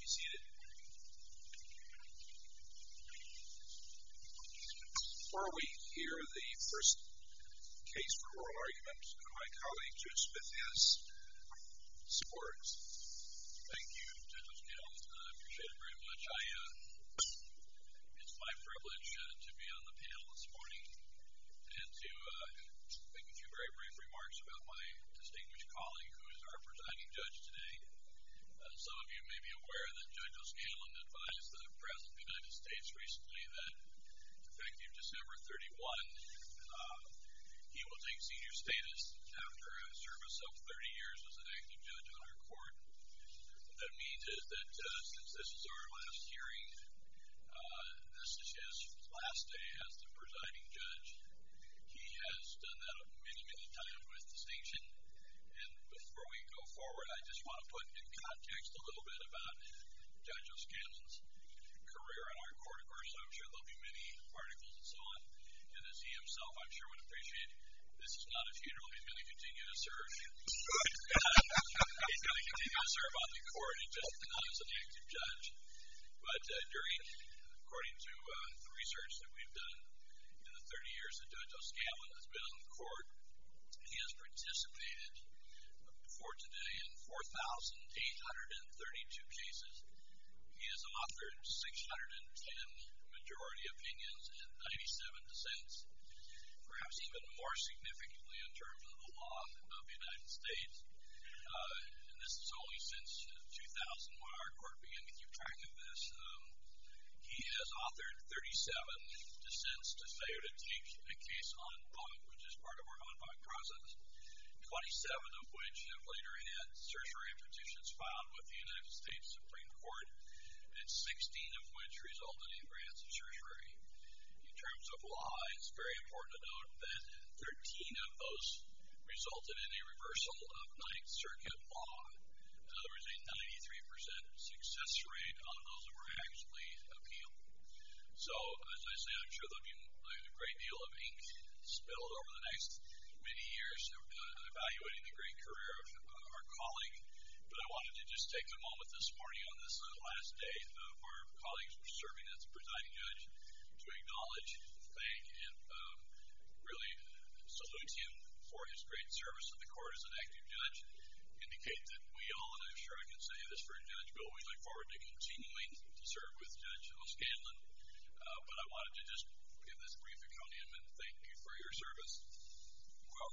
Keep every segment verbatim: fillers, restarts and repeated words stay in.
seated. Before we hear the first case for oral argument, my colleague, Judge Smith, has some words. Thank you, Judge O'Scannell. I appreciate it very much. I, uh, it's my privilege uh, to be on the panel this morning and to uh, make a few very brief remarks about my distinguished colleague who is our presiding judge today. Uh, some of you may be aware that Judge O'Scannell advised the President of the United States recently that effective December thirty-first, uh, he will take senior status after a service of thirty years as an active judge on our court. What that means is that uh, since this is our last hearing, uh, this is his last day as the presiding judge. He has done that many, many times with distinction. And before we go forward, I just want to put in context a little bit about Judge O'Scannell's career in our court. Of course, I'm sure there'll be many articles and so on. And as he himself, I'm sure, would appreciate, this is not a funeral. He's going to continue to serve. He's going to continue to serve on the court. He just not as an active judge. But uh, during, according to uh, the research that we've done in the thirty years that Judge O'Scannell has been on the court, he has participated before today in four thousand eight hundred thirty-two cases. He has authored six hundred ten majority opinions and ninety-seven dissents. Perhaps even more significantly in terms of the law of the United States, uh, and this is only since two thousand when our court began to keep track of this, um, he has authored thirty-seven dissents to failure to take a case en banc, which is part of our en banc process, twenty-seven of which have later had certiorari petitions filed with the United States Supreme Court, and sixteen of which resulted in grants of certiorari. In terms of law, it's very important to note that thirteen of those resulted in a reversal of Ninth Circuit law. In other words, a ninety-three percent success rate on those that were actually appealed. So, as I say, I'm sure there'll be a great deal of ink spilled over the next many years uh, evaluating the great career of uh, our colleague. But I wanted to just take a moment this morning on this uh, last day of our colleagues serving as the presiding judge to acknowledge, thank, and um, really salute him for his great service to the court as an active judge. Indicate that we all, and I'm sure I can say this for Judge Bill, we look forward to continuing to serve with Judge O'Scannell. Uh, but I wanted to just give this brief account to him and thank you for your service. Well,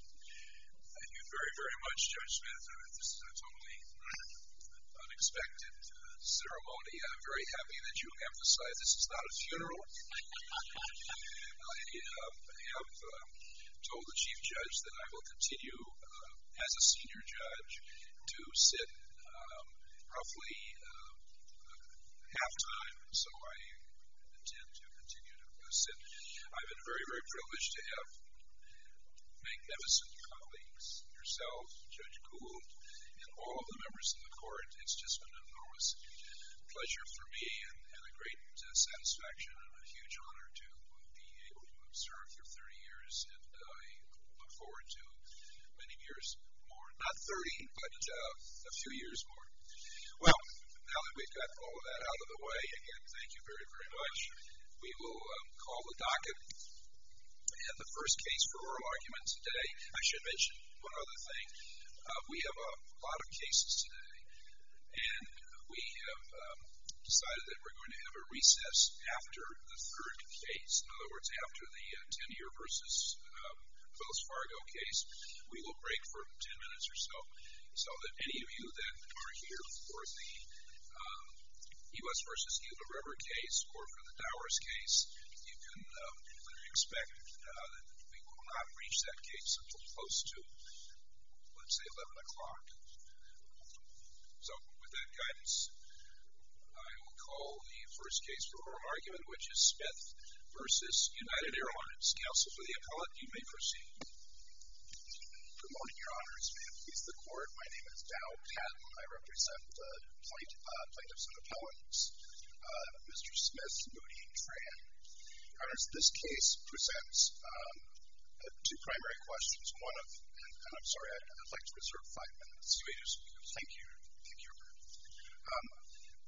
thank you very, very much, Judge Smith. I mean, this is a totally unexpected uh, ceremony. I'm very happy that you emphasize this is not a funeral. I uh, have uh, told the Chief Judge that I will continue uh, as a senior judge to sit um, roughly uh, half-time, so I intend to continue to uh, sit. I've been very, very privileged to have magnificent colleagues, yourself, Judge Gould, and all of the members of the court. It's just been an enormous pleasure for me and, and a great uh, satisfaction and a huge honor to be able to serve for thirty years, and uh, I look forward to many years more. Not thirty, but uh, a few years more. Well, now that we've got all of that out of the way, again, thank you very, very much. We will um, call the docket. And the first case for oral argument today, I should mention one other thing. Uh, we have a lot of cases today, and we have um, decided that we're going to have a recess after the third case. In other words, after the uh, ten-year versus uh, Wells Fargo case, we will break for ten minutes or so, so that any of you that are here for the um, U S versus Gila River case or for the Dowers case, you can um, expect uh, that we will not reach that case until close to, let's say, eleven o'clock. So, with that guidance, I will call the first case for oral argument, which is Smith versus United Airlines. Counsel for the appellant, you may proceed. Good morning, Your Honors. May it please the Court. My name is Dow Patton. I represent the plaint, uh, plaintiffs and appellants, uh, Mister Smith, Moody, and Tran. Your Honors, this case presents um, uh, two primary questions. One of, and, and I'm sorry, I'd, I'd like to reserve five minutes. Please. Thank you. Thank you. Um,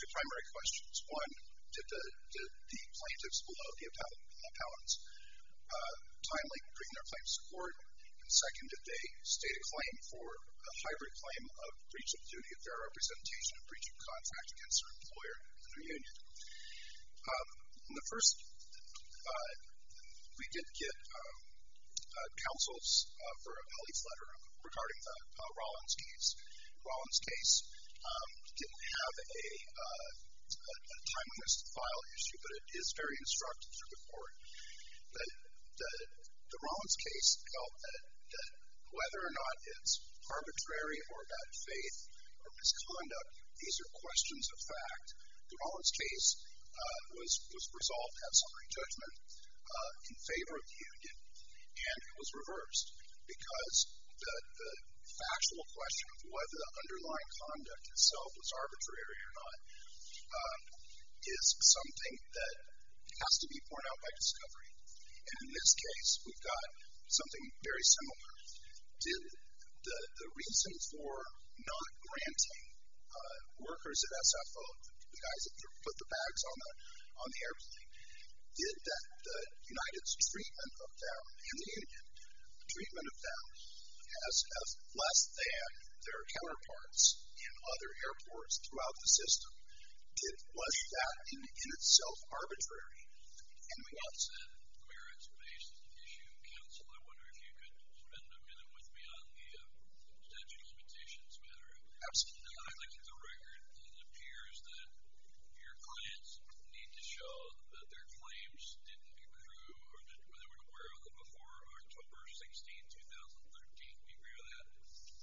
two primary questions. One, did the, did the plaintiffs below the appellants uh, timely bring their claims to court? And second, did they state a claim for a hybrid claim of breach of duty of fair representation and breach of contract against their employer and their union? Um, in the first, uh, we did get um, uh, counsel's uh, for Ellie's letter regarding the uh, Rollins case. Rollins case um, didn't have a, uh, a, a timeliness to file issue, but it is very instructive for the court. The, the, the Rollins case held that, that whether or not it's arbitrary or bad faith or misconduct, these are questions of fact. The Rollins case uh, was, was resolved at summary judgment uh, in favor of the union, and it was reversed because the, the factual question of whether the underlying conduct itself was arbitrary or not um, is something that has to be borne out by discovery. And in this case, we've got something very similar. Did the, the reason for not granting uh, workers at S F O, the guys that put the bags on the on the airplane, did that the United's treatment of them and the union, treatment of them as, as less than their counterparts in other airports throughout the system, did, was that in, in itself arbitrary? And we Well, it's a merits-based issue, counsel. I wonder if you could spend a minute with me on the uh, statute of limitations matter. Absolutely. I look at the record, and it appears that your clients need to show that their claims didn't accrue or that they were aware of them before October sixteenth, twenty thirteen. Do you agree with that?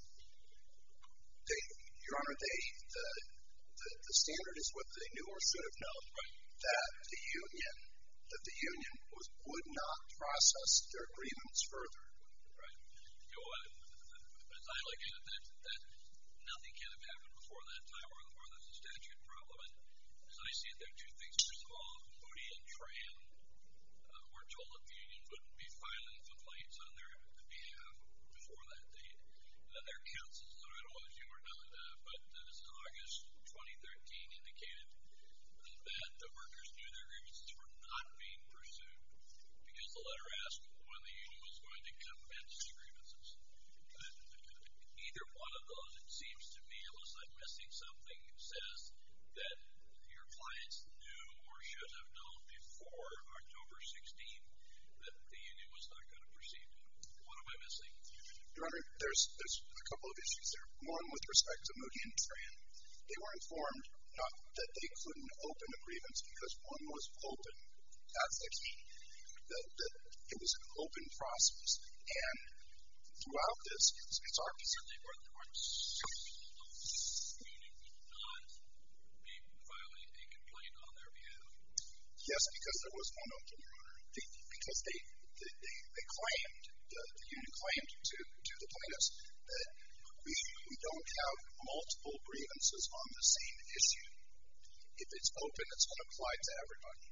They, Your Honor, they, the, the, the standard is what they knew or should have known, Right. that the union, that the union was, would not process their grievance further. Right. You know what? As I look at it, that, that nothing can have happened before that time, or, or there's a statute problem. And as I see it, there are two things. First of all, Moody and Tran uh, were told that the union wouldn't be filing complaints on their behalf before that date. And then their counsels, I don't know if you were not, uh, but uh, this is August twenty thirteen, indicated that the workers knew their grievances were not being pursued because the letter asked when the union was going to commence grievances. But either one of those, it seems to me, unless I'm missing something, says that your clients knew or should have known before October sixteenth that the union was not going to proceed. What am I missing? Your Honor, there's, there's a couple of issues there. One, with respect to Moody and Tran, they were informed not that they couldn't open a grievance because one was open. That's the key. That, that it was an open process. And throughout this, it's, it's our position. They were the ones the union would not be filing a complaint on their behalf. Yes, because there was one open, Your Honor. They, because they, they, they, they claimed, the, the union claimed to, to the plaintiffs that we, we don't have multiple grievances on the same issue. If it's open, it's going to apply to everybody.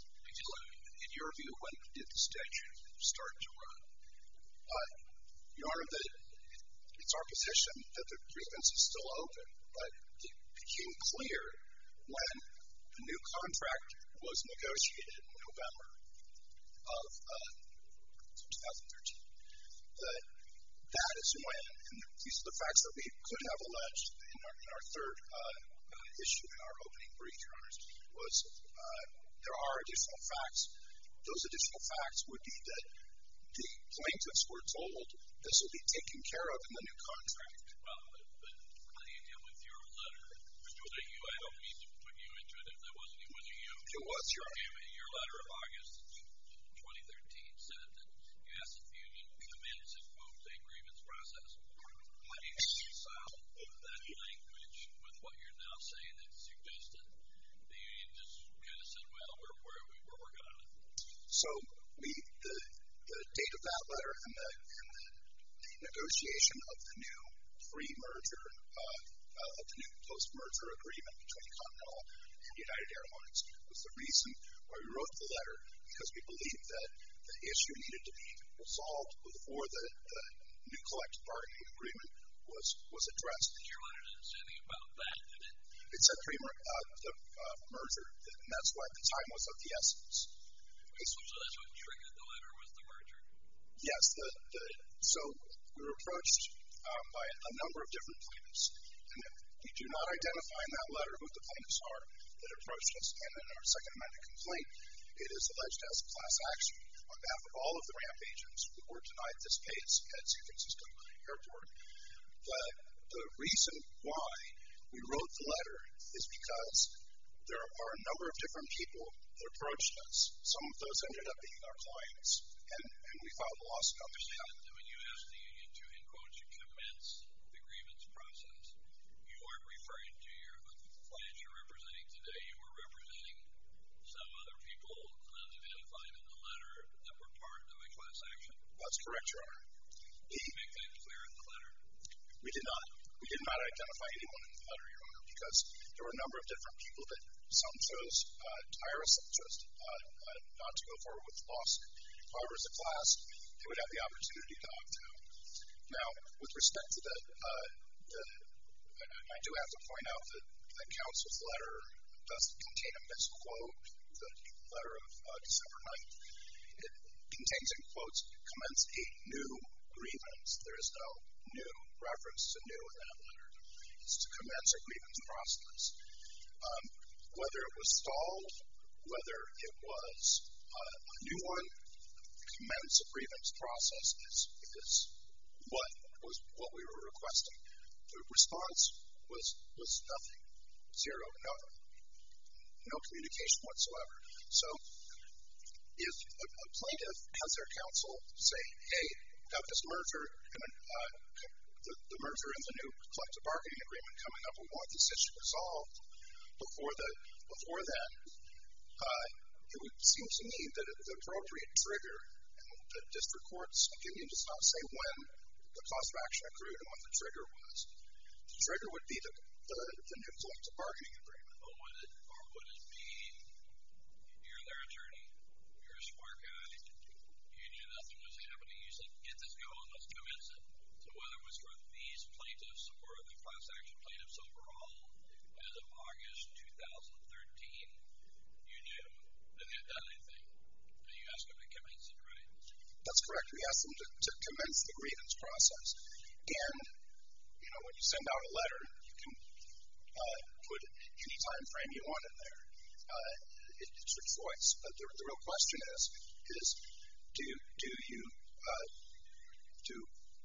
In your view, when did the statute start to run? Uh, Your Honor, the, it's our position that the grievance is still open, but it became clear when the new contract was negotiated in November of uh, twenty thirteen. That that is when, and these are the facts that we could have alleged in our, in our third uh, uh, issue in our opening brief, Your Honors, was uh, there are additional facts. Those additional facts would be that the plaintiffs were told this will be taken care of in the new contract. Well, but, but how do you deal with your letter? Was it you? I don't mean to put you into it if that wasn't you. Was it you? It was, Your Honor. Your letter of August twenty thirteen said that you asked the union to commence and quote a grievance process. How do you reconcile that language with what you're now saying that suggested the union just kind of said, well, we're, we're, we're working on it? So we, the, the date of that letter and the, and the, the negotiation of the new free merger, uh, uh, of the new post-merger agreement between Continental and United Airlines was the reason why we wrote the letter, because we believed that the issue needed to be resolved before the, the new collective bargaining agreement was, was addressed. Your letter didn't say anything about that, did it? It said pre-merger, uh, the uh, merger, and that's why the time was of the essence. So that's what triggered the letter, was the merger? Yes, the, the, so we were approached um, by a number of different plaintiffs, and we do not identify in that letter who the plaintiffs are that approached us, and in our second amendment complaint, it is alleged as a class action on behalf of all of the ramp agents who were denied this space at San Francisco Airport. The, the reason why we wrote the letter is because there are a number of different people that approached us. Some of those ended up being our clients, and, and we filed a lawsuit on their behalf. When you asked the union to, in quotes, commence the grievance process, you weren't referring to your clients you're representing today. You were representing some other people unidentified in the letter that were part of a class action. That's correct, Your Honor. Did you make that clear in the letter? We did not. We did not identify anyone in the letter, Your Honor, because there were a number of different people that some chose uh, Tyrus, some chose uh, uh, not to go forward with the lawsuit. However, as a class, they would have the opportunity to opt out. Now, with respect to the, uh, the I do have to point out that the counsel's letter doesn't contain a misquote. The letter of uh, December ninth, it contains, in quotes, commence a new grievance. There is no new reference to new in that letter. It's to commence a grievance process. Um, whether it was stalled, whether it was uh, a new one, commence a grievance process is, is what was what we were requesting. The response was was nothing, zero, no, no communication whatsoever. So if a, a plaintiff has their counsel say, hey, got this merger, and, uh, the, the merger and the new collective bargaining agreement coming up, we want this issue resolved before the before then, uh, it would seem to me that the appropriate trigger, and the district court's opinion does not say when the cause of action accrued and when the trigger was. The trigger would be the, the, the new collective bargaining agreement. Well, would it, or would it be, you're their attorney, you're a smart guy, you knew nothing was happening, you said, get this going, let's commence it. So whether it was for these plaintiffs or the class action plaintiffs overall, as of August two thousand thirteen, you knew that they had done anything. And you asked them to commence it, right? That's correct. We asked them to, to commence the grievance process. And, you know, when you send out a letter, you can uh, put any time frame you want in there. Uh, it, it's your choice. But the, the real question is, is do do you uh, do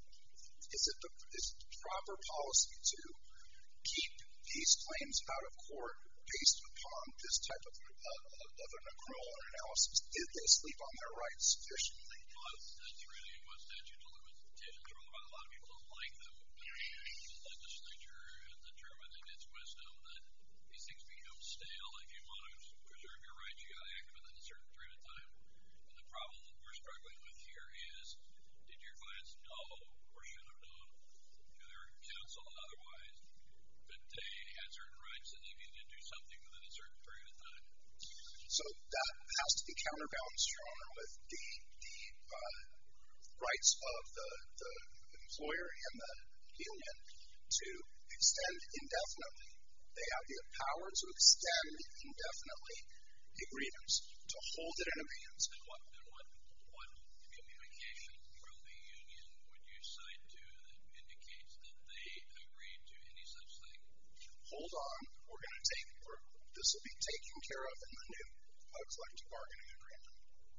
is it the is it the proper policy to keep these claims out of court based upon this type of, uh, of an accrual or analysis? Did they sleep on their rights sufficiently? Well, that's really what statute of limitations are all about. A lot of people don't like them. The legislature has determined in its wisdom that these things become stale. If you want to preserve your rights, you got to act within a certain period of time. And the problem that we're struggling with here is, did your clients know or should have known through their counsel and otherwise that they had certain rights and they needed to do something within a certain period of time? So that has to be counterbalanced, Your Honor, with the the uh, rights of the, the employer and the union to extend indefinitely. They have the power to extend indefinitely a grievance, to hold it in abeyance. And what, and what, what communication from the union would you cite to that indicates that they agreed to any such thing? Hold on, we're going to take, we're, this will be taken care of in the new uh, collective bargaining agreement.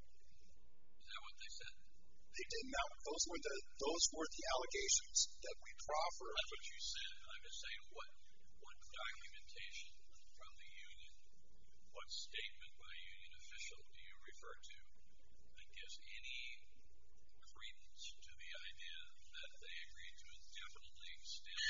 Is that what they said? They did not. Those were the those were the allegations that we proffered. That's what you said. I'm just saying, what what documentation from the union, what statement by a union official do you refer to that gives any credence to the idea that they agreed to indefinitely extend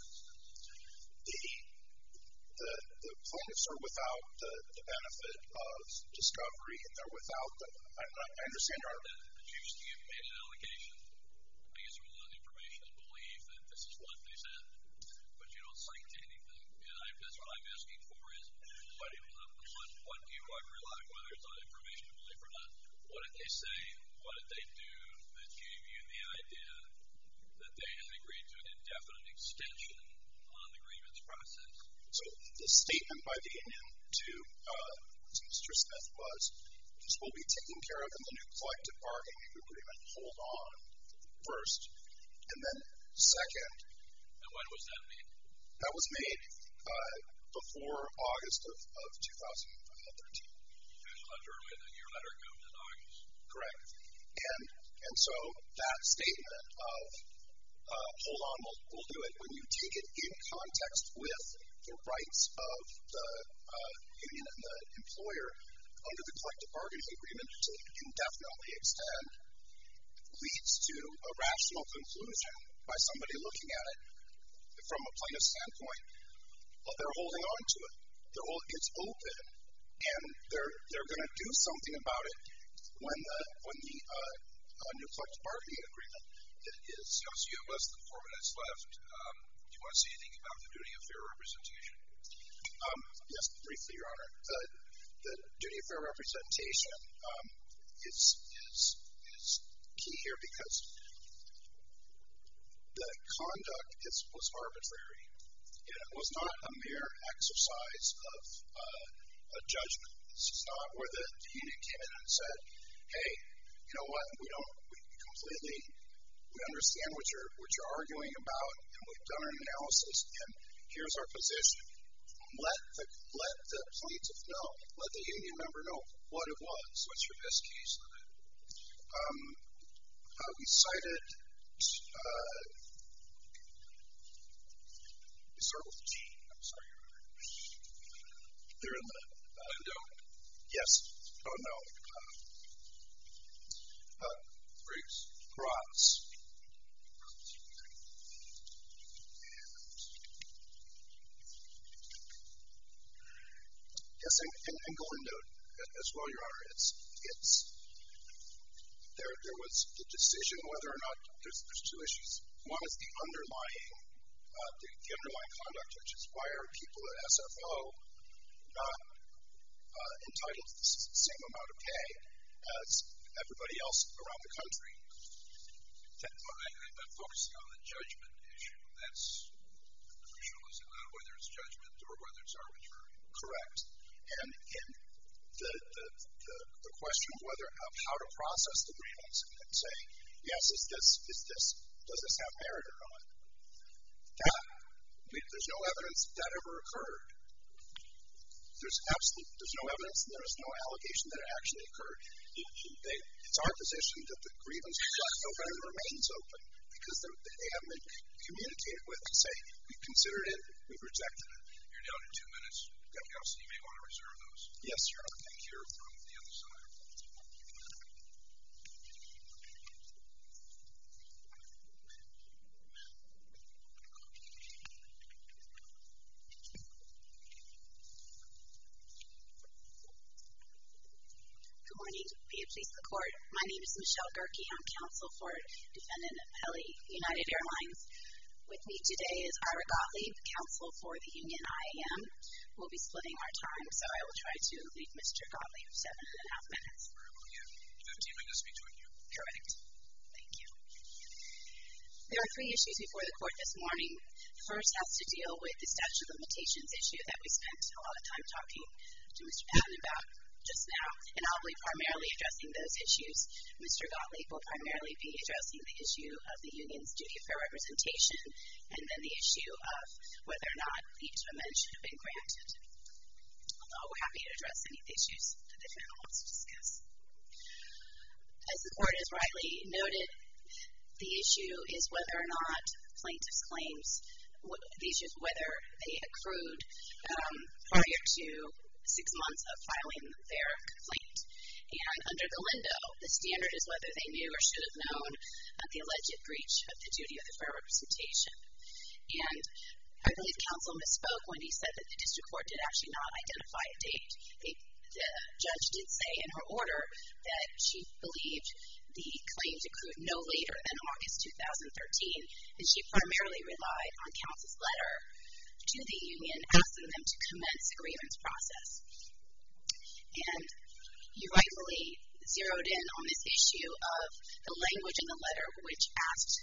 The the the plaintiffs are without the, the benefit of discovery, and they're without the. I, I understand your argument. that you made an allegation. I guess it was on information and belief that this is what they said, but you don't cite anything. And I, that's what I'm asking for is, what, what, what do you rely on, whether it's on information and belief or not? What did they say? What did they do that gave you the idea that they had agreed to an indefinite extension on the grievance process? So the statement by the union to, uh, to Mister Smith was, this will be taken care of in the new collective bargaining agreement. Hold on, first. And then second. And when was that made? That was made uh, before August of, of two thousand thirteen. There's a letter, your letter comes in August. Correct. And and so that statement of uh, hold on, we'll, we'll do it, when you take it in context with the rights of the uh, union and the employer under the collective bargaining agreement to indefinitely extend, leads to a rational conclusion by somebody looking at it from a plaintiff's standpoint. Well, they're holding on to it. They're hold, it's open, and they're they're going to do something about it when the when the uh, uh, new collective bargaining agreement is. So you have less than four minutes left. Um, do you want to say anything about the duty of fair representation? Um, yes, briefly, Your Honor. The, the duty of fair representation um, is is is key here because the conduct is was arbitrary. It was not a mere exercise of uh, a judgment. This is not where the, the union came in and said, "Hey, you know what? We don't we completely we understand what you're what you're arguing about, and we've done an analysis, and here's our position." Let the let the plaintiff know, let the union member know what it was. What's your best case on that? Um, uh, we cited. Uh, we start with G. I'm sorry, Your Honor. They're in the uh, window. Yes. Oh no. Uh, uh, Briggs. Gratz. Yes, and, and, and Galindo as well, Your Honor. It's it's there. There was the decision whether or not there's there's two issues. One is the underlying uh, the, the underlying conduct, which is why are people at S F O not uh, entitled to the same amount of pay as everybody else around the country? That, I, I'm focusing on the judgment issue. That's crucial, is it not? Whether it's judgment or whether it's arbitrary. Correct. And in the, the the the question of whether of how to process the grievance and say, yes, is this is this does this have merit or not? That we, there's no evidence that, that ever occurred. There's absolute there's no evidence and there's no allegation that it actually occurred. They, it's our position that the grievance is left open and remains open because they haven't been communicated with to say we've considered it, we've rejected it. You're down to two minutes. Counsel, you may want to reserve those. Yes, Your Honor. Thank you. From the other side. Good morning. May it please the Court. My name is Michelle Gerke. I'm counsel for Defendant Appellee United Airlines. With me today is Ira Gottlieb, counsel for the union I A M. We'll be splitting our time, so I will try to leave Mister Gottlieb seven and a half minutes. Fifteen minutes between you. Correct. Thank you. There are three issues before the Court this morning. The first has to deal with the statute of limitations issue that we spent a lot of time talking to Mister Patton about just now, and I'll be primarily addressing those issues. Mister Gottlieb will primarily be addressing the issue of the union's duty of fair representation and then the issue of whether or not leave to amend should have been granted. Although we're happy to address any of the issues that the defendant wants to discuss. As the Court has rightly noted, the issue is whether or not plaintiff's claims, the issue is whether they accrued um, prior to six months of filing their complaint. And under Galindo, the standard is whether they knew or should have known of the alleged breach of the duty of the fair representation. And I believe counsel misspoke when he said that the district court did actually not identify a date. They, the judge did say in her order that she believed the claims accrued no later than August two thousand thirteen, and she primarily relied on counsel's letter to the union asking them to commence a grievance process. And you rightfully zeroed in on this issue of the language in the letter which asked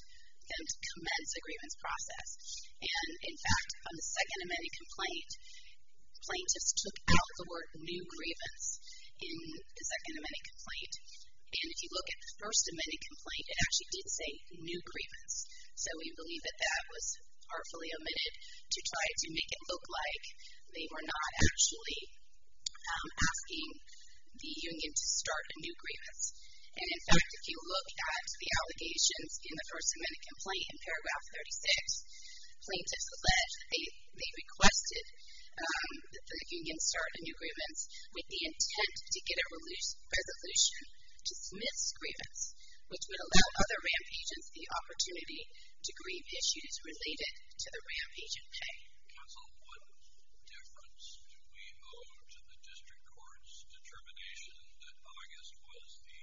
them to commence a grievance process. And, in fact, on the second amended complaint, plaintiffs took out the word new grievance in the second amended complaint. And if you look at the first amended complaint, it actually did say new grievance. So we believe that that was artfully omitted to try to make it look like they were not actually um, asking the union to start a new grievance. And, in fact, if you look at the allegations in the first amended complaint in paragraph thirty-six, plaintiffs allege that they, they requested um, that the union start a new grievance with the intent to get a resolution to Smith's grievance, which would allow other ramp agents the opportunity to grieve issues related to the ramp agent pay. Counsel, what difference do we owe to the district court's determination that August was the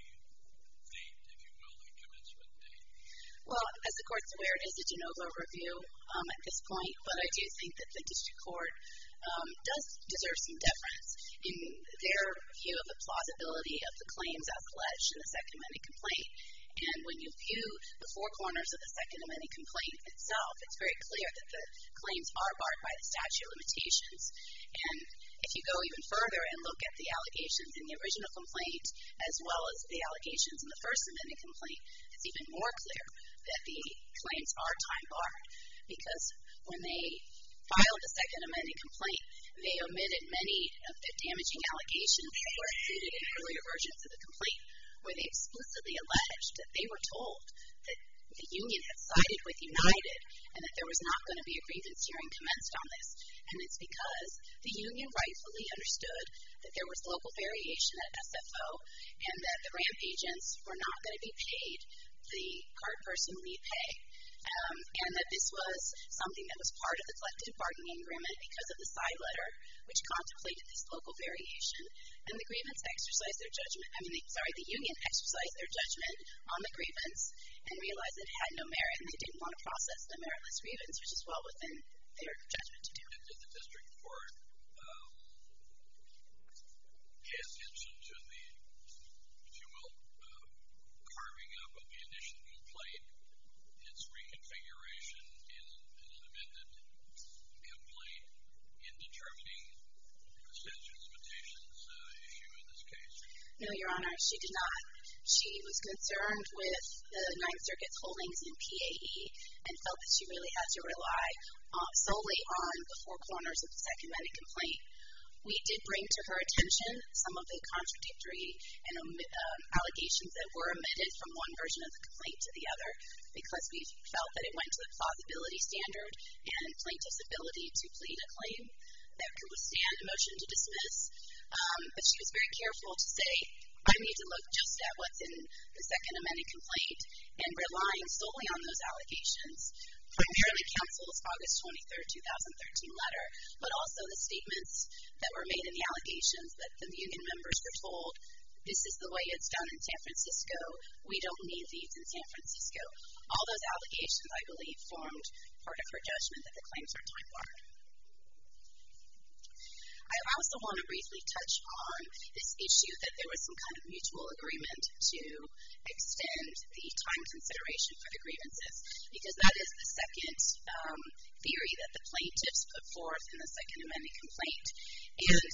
date, if you will, the commencement date? Well, as the court's aware, it is a de novo review um, at this point, but I do think that the district court um, does deserve some deference in their view of the plausibility of the claims as alleged in the second amended complaint. And when you view the four corners of the second amended complaint itself, it's very clear that the claims are barred by the statute of limitations. And if you go even further and look at the allegations in the original complaint as well as the allegations in the first amended complaint, it's even more clear that the claims are time barred, because when they filed the second amended complaint, they omitted many of the damaging allegations that were included in earlier versions of the complaint, where they explicitly alleged that they were told that the union had sided with United and that there was not going to be a grievance hearing commenced on this. And it's because the union rightfully understood that there was local variation at S F O and that the ramp agents were not going to be paid the card person lead pay. Um, and that this was something that was part of the collective bargaining agreement because of the side letter, which contemplated this local variation. And the grievance exercised their judgment, I mean, sorry, the union exercised their judgment on the grievance and realized that it had no merit and they didn't want to process the meritless grievance, which is well within their judgment to do. Did the district court um, pay attention to the, if you will, uh, carving up of the initial complaint, its reconfiguration in an amended complaint in determining the statute of limitations uh, issue in this case? No, Your Honor, she did not. She was concerned with the Ninth Circuit's holdings in P A E and felt that she really had to rely uh, solely on the four corners of the second amended complaint. We did bring to her attention some of the contradictory and um, allegations that were omitted from one version of the complaint to the other, because we felt that it went to the plausibility standard and plaintiff's ability to plead a claim that could withstand a motion to dismiss. Um, but she was very careful to say, I need to look just at what's in the second amended complaint, and relying solely on those allegations, primarily counsel's August twenty-third, two thousand thirteen letter, but also the statements that were made in the allegations that the union members were told, this is the way it's done in San Francisco, we don't need these in San Francisco. All those allegations, I believe, formed part of her judgment that the claims are time barred. I also want to briefly touch on this issue that there was some kind of mutual agreement to extend the time consideration for the grievances, because that is the second um, theory that the plaintiffs put forth in the second amended complaint. And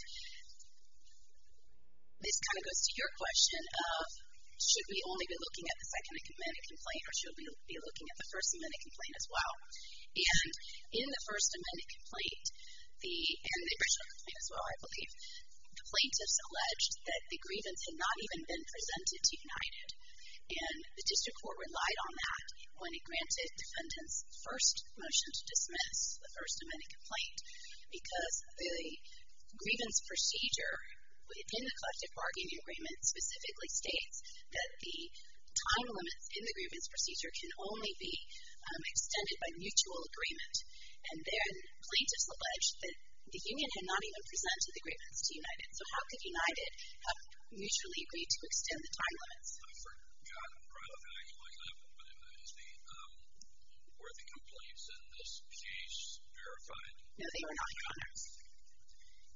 this kind of goes to your question of, should we only be looking at the second amended complaint, or should we be looking at the first amended complaint as well? And in the first amended complaint, the, and the original complaint as well, I believe, the plaintiffs alleged that the grievance had not even been presented to United. And the district court relied on that when it granted defendants' first motion to dismiss the first amended complaint, because the grievance procedure within the collective bargaining agreement specifically states that the time limits in the grievance procedure can only be um, extended by mutual agreement. And then plaintiffs alleged that the union had not even presented the grievance to United. So how could United have mutually agreed to extend the time limits? I forgot rather than actually look it up, but it was the, um, were the complaints in this case verified? No, they were not, Your Honor.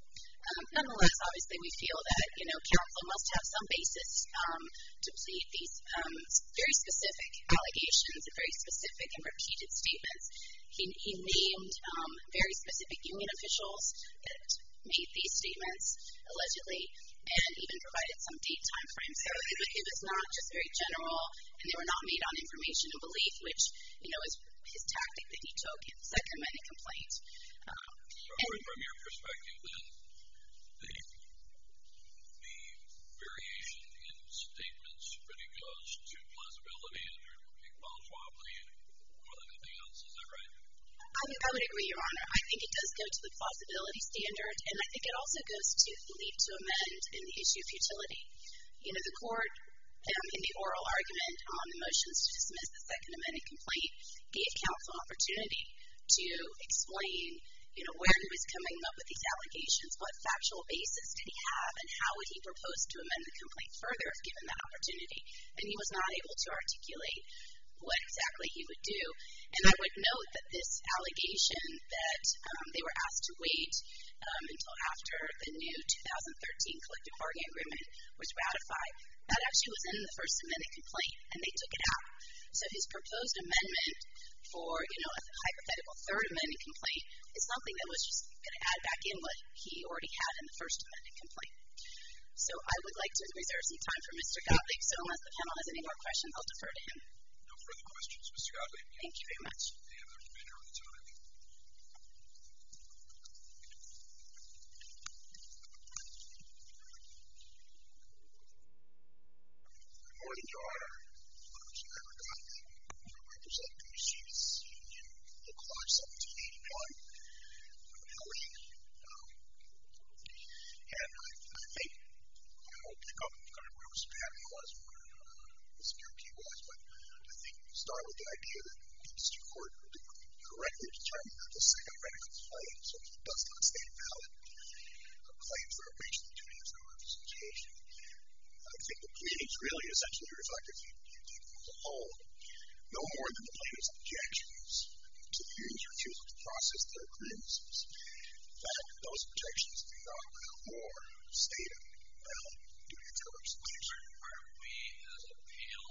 Um, nonetheless, obviously, we feel that, you know, counsel must have some basis um, to plead these um, very specific allegations and very specific and repeated statements. He, he named um, very specific union officials that made these statements, allegedly, and even provided some date time frame. So it, it was not just very general, and they were not made on information and belief, which, you know, is his tactic that he took in the second amendment complaint. Um, and from your perspective, then, the, the variation in statements really goes to plausibility under Iqbal Swabli more than anything else. Is that right? I, I would agree, Your Honor. I think it does go to the plausibility standard, and I think it also goes to the leave to amend in the issue of futility. You know, the court, um, in the oral argument on the motions to dismiss the second amendment complaint, gave counsel an opportunity to explain, you know, where he was coming up with these allegations, what factual basis did he have, and how would he propose to amend the complaint further if given that opportunity. And he was not able to articulate what exactly he would do. And I would note that this allegation that um, they were asked to wait um, until after the new two thousand thirteen collective bargaining agreement was ratified, that actually was in the first amendment complaint, and they took it out. So his proposed amendment for, you know, a hypothetical third amendment complaint is something that was just going to add back in what he already had in the first amendment complaint. So I would like to reserve some time for Mister Gottlieb, so unless the panel has any more questions, I'll defer to him. No further questions, Mister Gottlieb. Thank you very much. You have the remainder of the time. Good morning, Your Honor. I'm Mister Gottlieb. I represent the Machinists Union, Local Lodge seventeen eighty-one, L A. Um, and I, I think, I won't pick up kind of where Mister Patton was, where uh, Mister Gilkey was, but I think we'll start with the idea that the district court correctly determined that the second amendment complaint, so it does not state valid, a claim for a breach of the duty of fair representation. I think the pleadings really essentially reflect, if you take them as a whole, no more than the plaintiff's objections to the union's refusal to process their grievances, that those objections do not allow more state of valid duty of fair representation. Are we, as a panel,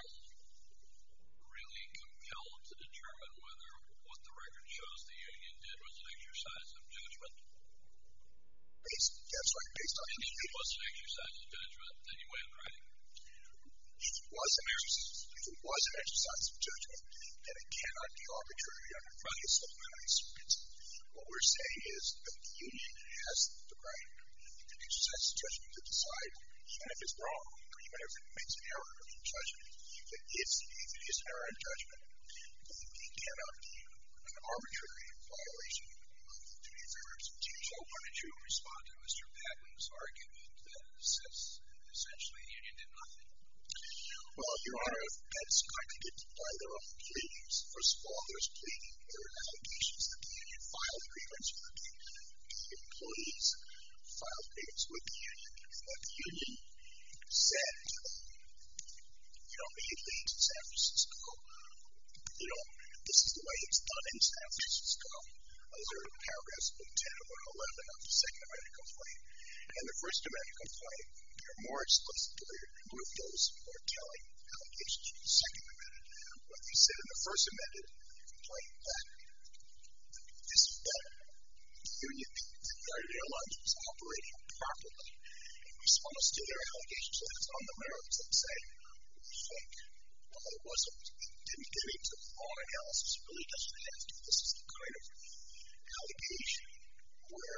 really compelled to determine whether what the record shows the union did was an exercise of judgment? Based, that's right, based on... And if it was an exercise of judgment, then you win, right? If it was an exercise, if it was an exercise of judgment, then it cannot be arbitrary under the case of the United States. What we're saying is that the union has the right to exercise judgment to decide, even if it's wrong, or even if it makes an error in judgment, that if, if it is an error in judgment, then it cannot be an arbitrary violation of the duty of fair representation. So why did you respond to Mister Patton's argument that says essentially the union did nothing? Well, Your Honor, that's contradicted by their own pleadings. First of all, there's pleading, there are allegations that the union filed agreements with the, the employees, filed agreements with the union, and that the union said to them, you don't need leads in San Francisco. You don't, this is the way it's done in San Francisco. Those are paragraphs one ten and one eleven of the second amendment complaint. And in the first amendment complaint, they're more explicitly removed those more telling allegations from the second amendment. What they said in the first amendment complaint, that this is that the union, the United Airlines was operating properly in response to their allegations. So that's on the merits that say, we think, while it wasn't, it didn't get into the long analysis, it really doesn't have to. This is the kind of allegation where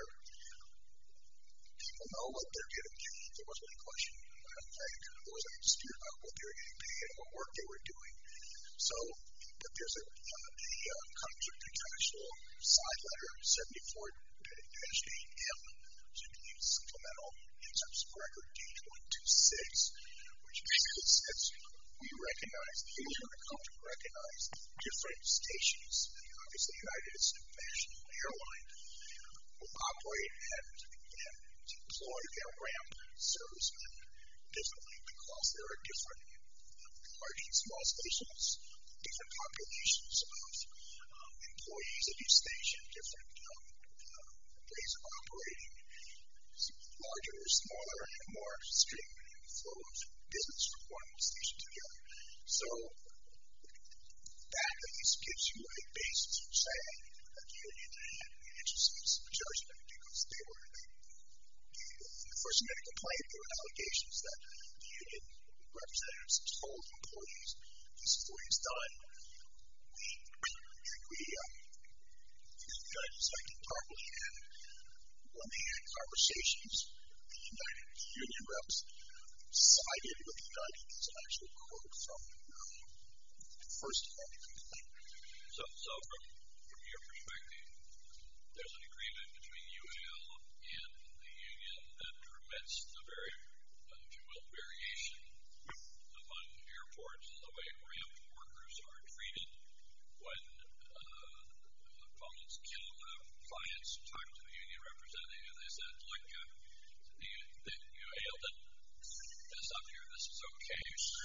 people know what they're getting paid. There wasn't any question, I don't think. There wasn't any dispute about what they were getting paid and what work they were doing. So, but there's a, uh, a uh, contractual side letter, seventy-four dash eight M, which I believe is supplemental in terms of record date one two six, which basically says we recognize, the union and the company recognize different stations. Obviously, United is a national airline, will operate and, and deploy their ramp servicemen differently because there are different large and small stations, different populations of um, employees at each station, different um, uh, ways of operating. larger, smaller, and more streamlined flow of business from one station to the other. So that at least gives you a basis for saying that the union had an interest in this judgment because they were, in the first amendment complaint, there were allegations that the union representatives told employees this is the way it's done. We, we, um, the United States properly, and when they had conversations, the United, the union reps sided with the United. There's an actual quote from um, the first amendment complaint. So, so from, from your perspective, there's an agreement between U A L and the union that permits the very, uh, if you will, variation among airports in the way ramp workers are treated when uh, opponents kill the clients, talk to the union representative, and they said, look, uh, the, the U A L didn't mess up here, this is okay.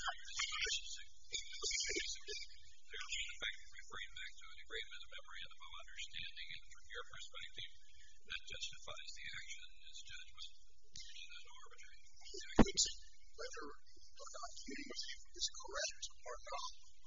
They're in effect referring back to an agreement, a memorandum of understanding, and from your perspective, that justifies the action as judgment. There's no arbitration. Whether or not the union is correct or not,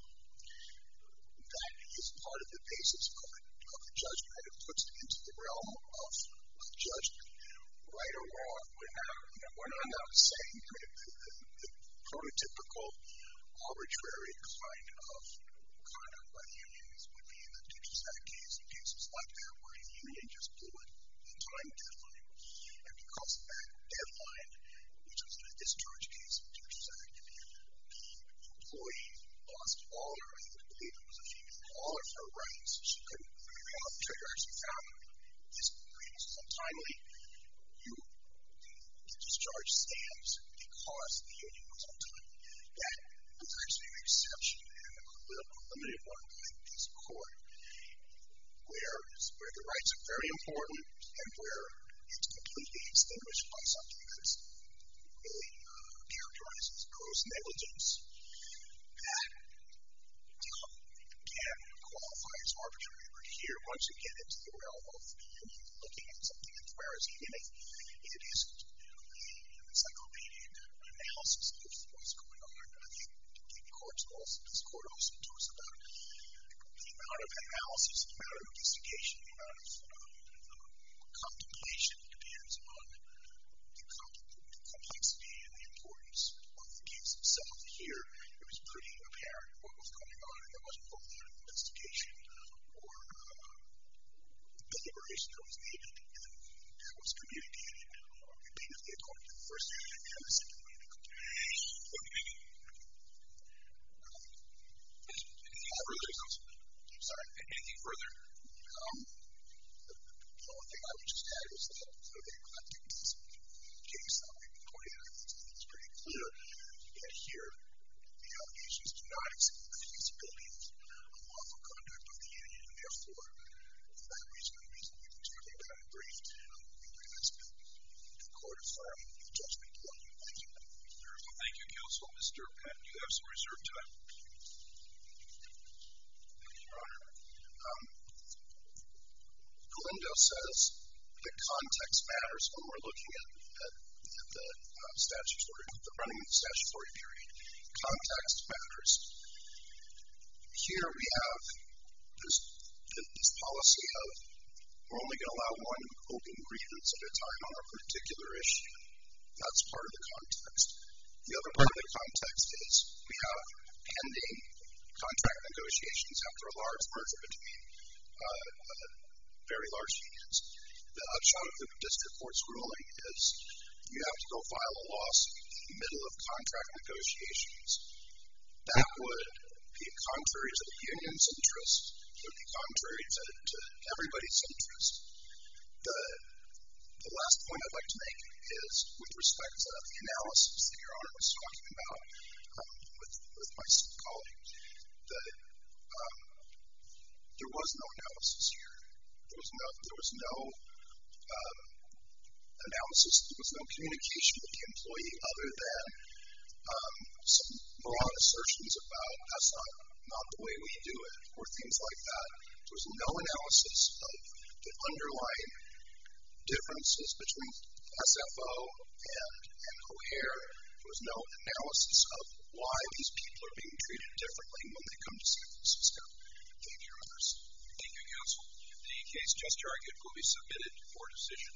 that is part of the basis of, it, of the judgment. It puts it into the realm of, of judgment. Right or wrong, we're not, you know, we're not now saying the, the, the, the prototypical arbitrary kind of conduct by the unions would be in the Dutchess Act case and cases like that where the union just blew it in time deadline. And because of that deadline, which was in a discharge case in Dutchess Act, the employee lost all her, I believe it was a female, all of her rights. She couldn't, the arbitrator actually found this agreement was untimely. You, the discharge stands because the union was untimely. That was actually an exception and a limited one by this court, where, where the rights are very important and where it's completely extinguished by something that's really uh, characterized as gross negligence. That um, can qualify as arbitrary. But here, once you get into the realm of the union looking at something, whereas even if it isn't an encyclopedic analysis of what's going on, I think the courts also, this court also talks about the amount of analysis, the amount of investigation, the amount of um, contemplation depends on the, com- the complexity and the importance of the case itself. Here, it was pretty apparent what was going on, and there wasn't a whole lot of investigation or uh, deliberation that was needed, and that was communicated repeatedly according to the first amendment and the second amendment. Anything further? I'm sorry. Anything further? Um, the only thing I would just add is that for the eclectic case that we pointed out, I think it's pretty clear that here the allegations do not exclude the possibility of unlawful conduct of the union, and therefore, for that reason, the reason we've been talking about it briefed, we would ask that the court affirm the judgment below. Thank you. Thank you, counsel. Mister Penn, you have some reserved time. Thank you, Your Honor. Um, Galindo says that context matters when we're looking at, at, at the uh, statutory, the running of the statutory period. Context matters. Here we have this, this policy of we're only going to allow one open grievance at a time on a particular issue. That's part of the context. The other part of the context is we have pending contract negotiations after a large merger between uh, uh, very large unions. The upshot of the district court's ruling is you have to go file a lawsuit in the middle of contract negotiations. That would be contrary to the union's interest. It would be contrary to, to everybody's interest. The, the last point I'd like to make is with respect to the analysis that Your Honor was talking about um, with, with my colleague, that um, there was no analysis here. There was no, there was no um, analysis. There was no communication with the employee other than um, some broad assertions about that's not, not the way we do it or things like that. There was no analysis of the underlying differences between S F O and, and O'Hare. There was no analysis of why these people are being treated differently when they come to San Francisco. Thank you, Your Honors. Thank you, Counsel. The case just argued will be submitted for decision.